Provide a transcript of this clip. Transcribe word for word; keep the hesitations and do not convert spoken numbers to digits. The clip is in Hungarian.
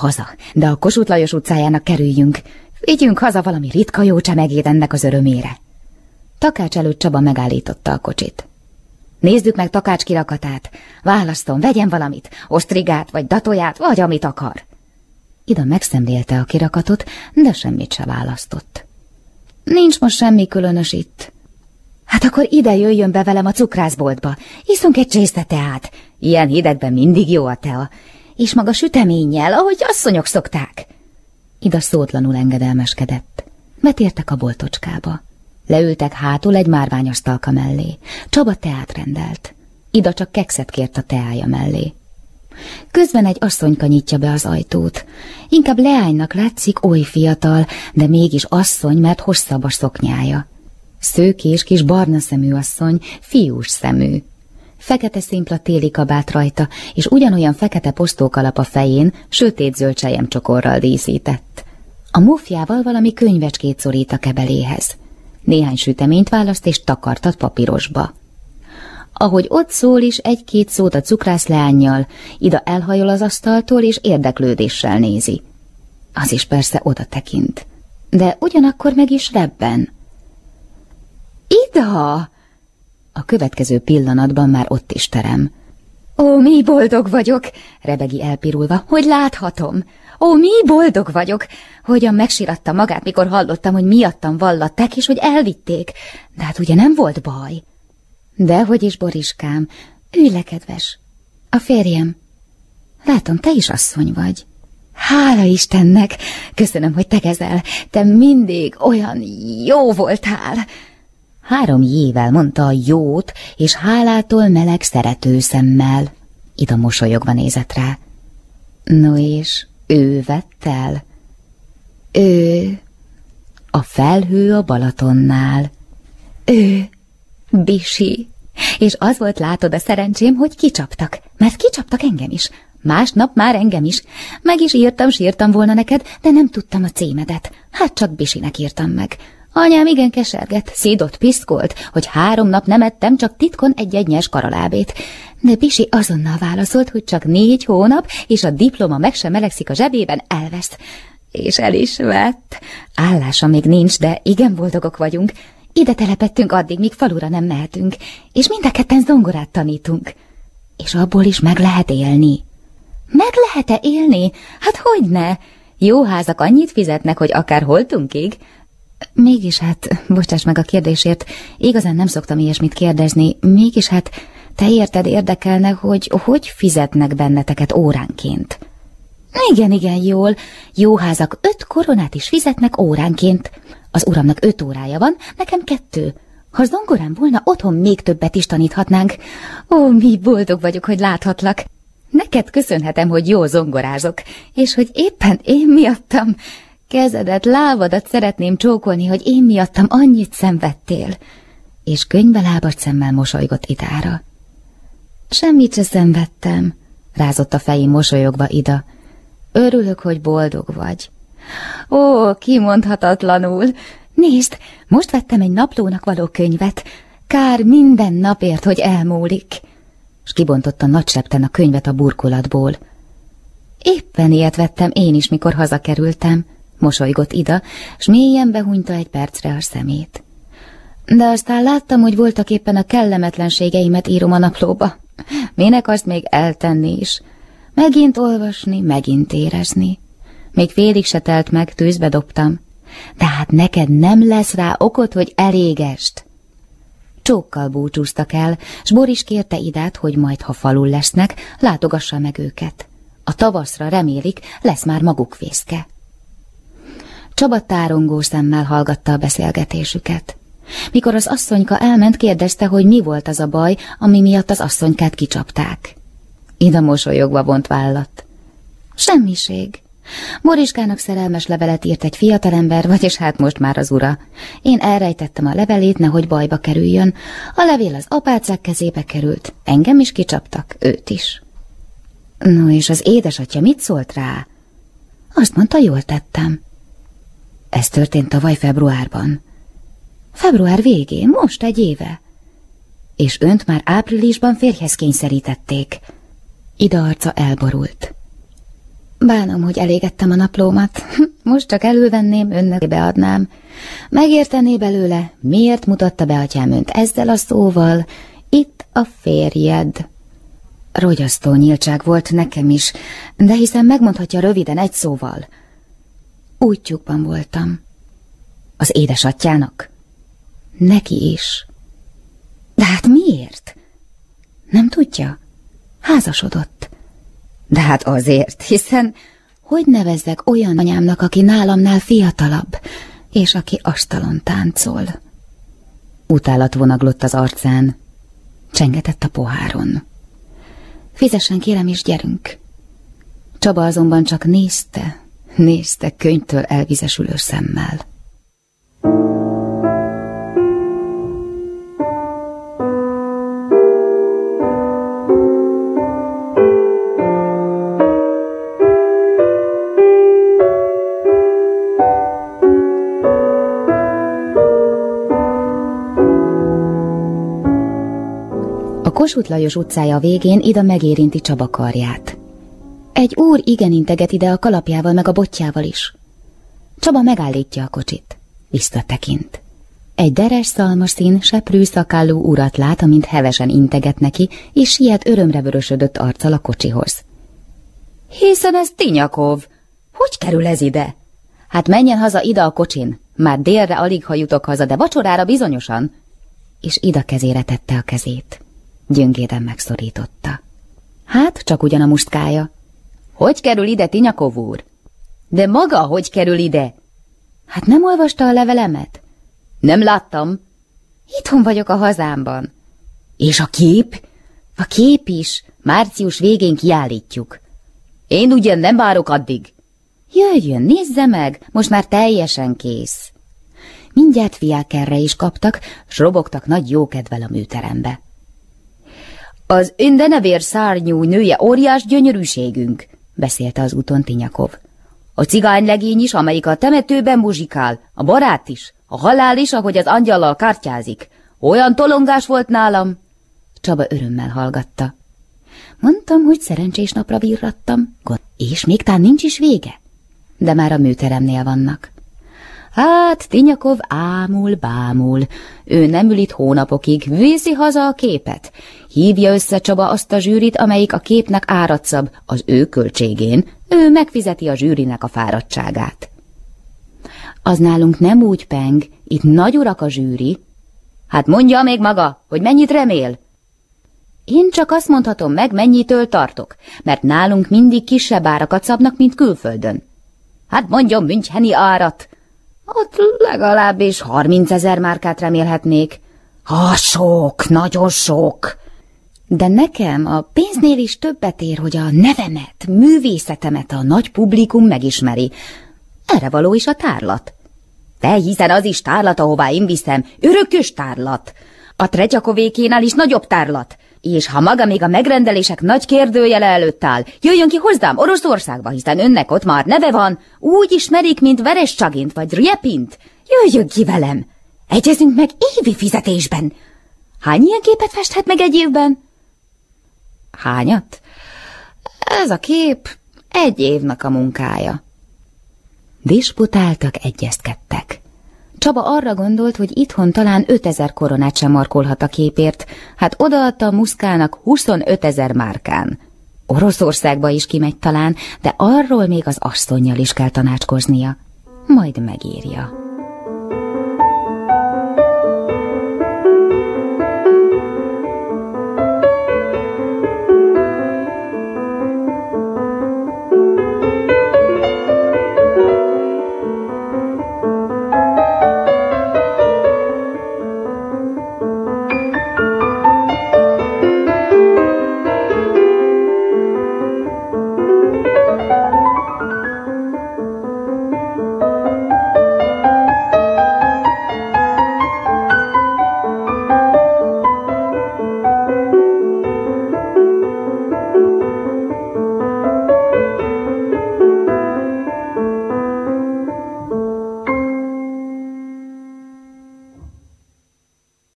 Haza, de a Kossuth Lajos utcájának kerüljünk. Vigyünk haza valami ritka jó csemegét ennek az örömére. Takács előtt Csaba megállította a kocsit. Nézzük meg Takács kirakatát. Választom, vegyen valamit, osztrigát, vagy datóját, vagy amit akar. Ida megszemlélte a kirakatot, de semmit se választott. Nincs most semmi különös itt. Hát akkor ide jöjjön be velem a cukrászboltba. Iszunk egy csésze teát. Ilyen hidegben mindig jó a tea. És maga süteménnyel, ahogy asszonyok szokták. Ida szótlanul engedelmeskedett. Betértek a boltocskába. Leültek hátul egy márványasztalka mellé. Csaba teát rendelt. Ida csak kekszet kért a teája mellé. Közben egy asszonyka nyitja be az ajtót. Inkább leánynak látszik, oly fiatal, de mégis asszony, mert hosszabb a szoknyája. Szőkés kis barna szemű asszony, fiús szemű. Fekete szimpla téli kabát rajta, és ugyanolyan fekete postókalap a fején, sötét-zöld selyemcsokorral díszített. A mufjával valami könyvecskét szorít a kebeléhez. Néhány süteményt választ és takartat papírosba. Ahogy ott szól is egy-két szót a cukrászleánnyal, Ida elhajol az asztaltól és érdeklődéssel nézi. Az is persze oda tekint, de ugyanakkor meg is rebben. Ida! A következő pillanatban már ott is terem. Ó, mi boldog vagyok, rebegi elpirulva, hogy láthatom. Ó, mi boldog vagyok, hogyan megsiratta magát, mikor hallottam, hogy miattam vallatták, és hogy elvitték. De hát ugye nem volt baj. Dehogy is, Boriskám, ülj le, kedves. A férjem. Látom, te is asszony vagy. Hála Istennek, köszönöm, hogy tegezel. Te mindig olyan jó voltál. Három jével mondta a jót, és hálától meleg szerető szemmel. Ida mosolyogva nézett rá. No és ő vett el? Ő... A felhő a Balatonnál. Ő... Bisi. És az volt, látod, a szerencsém, hogy kicsaptak. Mert kicsaptak engem is. Másnap már engem is. Meg is írtam, sírtam volna neked, de nem tudtam a címedet. Hát csak Bisinek írtam meg. Anyám igen kesergett, szídott, piszkolt, hogy három nap nem ettem, csak titkon egy-egy nyers karalábét. De Bisi azonnal válaszolt, hogy csak négy hónap, és a diploma meg sem melegszik a zsebében, elvesz. És el is vett. Állása még nincs, de igen boldogok vagyunk. Ide telepettünk addig, míg falura nem mehetünk, és mind a ketten zongorát tanítunk. És abból is meg lehet élni. Meg lehet-e élni? Hát hogyne? Jó házak annyit fizetnek, hogy akár holtunkig. Mégis hát, bocsáss meg a kérdésért, igazán nem szoktam ilyesmit kérdezni, mégis hát te érted, érdekelne, hogy hogy fizetnek benneteket óránként. Igen, igen, jól. Jó házak öt koronát is fizetnek óránként. Az uramnak öt órája van, nekem kettő. Ha zongorám volna, otthon még többet is taníthatnánk. Ó, mi boldog vagyok, hogy láthatlak. Neked köszönhetem, hogy jól zongorázok, és hogy éppen én miattam... Kezedet, lábadat szeretném csókolni, hogy én miattam annyit szenvedtél. És könnybe lábadt szemmel mosolygott Idára. Semmit se szenvedtem, rázott a fején mosolyogva Ida. Örülök, hogy boldog vagy. Ó, kimondhatatlanul. Nézd, most vettem egy naplónak való könyvet. Kár minden napért, hogy elmúlik. S kibontotta nagy septen a könyvet a burkolatból. Éppen ilyet vettem én is, mikor hazakerültem, mosolygott Ida, s mélyen behunyta egy percre a szemét. De aztán láttam, hogy voltak éppen a kellemetlenségeimet írom a naplóba. Minek azt még eltenni is? Megint olvasni, megint érezni. Még félig se telt meg, tűzbe dobtam. De hát neked nem lesz rá okod, hogy elégest. Csókkal búcsúztak el, s Boris kérte Idát, hogy majd, ha falul lesznek, látogassa meg őket. A tavaszra remélik, lesz már maguk fészke. Csaba tárongó szemmel hallgatta a beszélgetésüket. Mikor az asszonyka elment, kérdezte, hogy mi volt az a baj, ami miatt az asszonykát kicsapták. Ida mosolyogva vont vállat. Semmiség. Boriskának szerelmes levelet írt egy fiatalember, vagyis hát most már az ura. Én elrejtettem a levelét, nehogy bajba kerüljön. A levél az apácák kezébe került. Engem is kicsaptak, őt is. No, és az édesatya mit szólt rá? Azt mondta, jól tettem. Ez történt tavaly februárban. Február végén, most egy éve. És önt már áprilisban férjhez kényszerítették. Ida arca elborult. Bánom, hogy elégettem a naplómat. Most csak elővenném, önnek beadnám. Megértené belőle, miért mutatta be atyám önt ezzel a szóval. Itt a férjed. Rogyasztó nyíltság volt nekem is, de hiszen megmondhatja röviden egy szóval. Útjukban voltam. Az édesatyjának? Neki is. De hát miért? Nem tudja? Házasodott. De hát azért, hiszen hogy nevezzek olyan anyámnak, aki nálamnál fiatalabb, és aki asztalon táncol? Utálat vonaglott az arcán, csengetett a poháron. Fizessen, kérem, és gyerünk. Csaba azonban csak nézte, nézte könyvtől elvizesülő szemmel. Kossuth Lajos utcája végén Ida megérinti Csaba karját. Egy úr igen integet ide a kalapjával meg a botjával is. Csaba megállítja a kocsit. Visszatekint. Egy deres szalmaszín, seprű szakállú urat lát, amint hevesen integet neki, és siet örömre vörösödött arccal a kocsihoz. Hiszen ez Tinyakov. Hogy kerül ez ide? Hát menjen haza Ida a kocsin. Már délre alig ha jutok haza, de vacsorára bizonyosan. És Ida kezére tette a kezét. Gyöngéden megszorította. Hát, csak ugyan a mustkája. Hogy kerül ide, Tinyakov úr? De maga hogy kerül ide? Hát nem olvasta a levelemet? Nem láttam. Itthon vagyok a hazámban. És a kép? A kép is. Március végén kiállítjuk. Én ugyan nem várok addig. Jöjjön, nézze meg, most már teljesen kész. Mindjárt fiák erre is kaptak, s robogtak nagy jókedvel a műterembe. Az öndenevér szárnyú nője óriás gyönyörűségünk, beszélte az úton Tinyakov. A cigánylegény is, amelyik a temetőben muzsikál, a barát is, a halál is, ahogy az angyallal kártyázik. Olyan tolongás volt nálam. Csaba örömmel hallgatta. Mondtam, hogy szerencsés napra virrattam, és még tán nincs is vége. De már a műteremnél vannak. Hát, Tinyakov ámul, bámul. Ő nem ül itt hónapokig, viszi haza a képet. Hívja össze Csaba azt a zsűrit, amelyik a képnek áradszab az ő költségén. Ő megfizeti a zsűrinek a fáradtságát. Az nálunk nem úgy peng, itt nagy urak a zsűri. Hát mondja még maga, hogy mennyit remél? Én csak azt mondhatom meg, mennyitől tartok, mert nálunk mindig kisebb árakat szabnak, mint külföldön. Hát mondjon müncheni árat. Ott legalábbis harmincezer márkát remélhetnék. Ha sok, nagyon sok. De nekem a pénznél is többet ér, hogy a nevemet, művészetemet a nagy publikum megismeri. Erre való is a tárlat. De hiszen az is tárlat, ahová én viszem, örökös tárlat. A Tretyakovékénál is nagyobb tárlat. És ha maga még a megrendelések nagy kérdőjele előtt áll, jöjjön ki hozzám Oroszországba, hiszen önnek ott már neve van, úgy ismerik, mint Verescsagint vagy Rjepint. Jöjjön ki velem! Egyezünk meg évi fizetésben. Hány ilyen képet festhet meg egy évben? Hányat? Ez a kép egy évnek a munkája. Disputáltak, egyezkedtek. Csaba arra gondolt, hogy itthon talán ötezer koronát sem markolhat a képért, hát odaadta a muszkának huszonötezer márkán. Oroszországba is kimegy talán, de arról még az asszonnyal is kell tanácskoznia. Majd megírja.